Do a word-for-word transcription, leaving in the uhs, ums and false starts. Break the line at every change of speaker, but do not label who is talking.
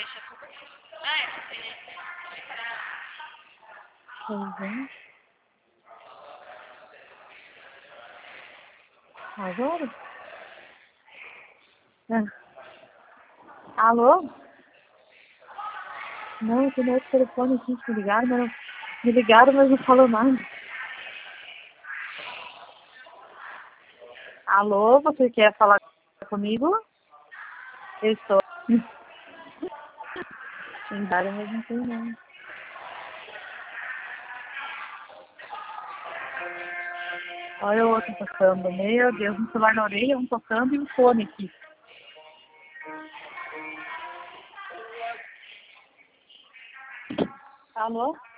Uhum. Agora? É. Alô? Não, eu tenho outro telefone aqui que me ligaram, mas não, me ligaram, mas não falou nada. Alô, você quer falar comigo? Eu estou. Ligaram, mas não tem não. Olha o outro tocando. Meu Deus, um celular na orelha, um tocando e um fone aqui. Alô?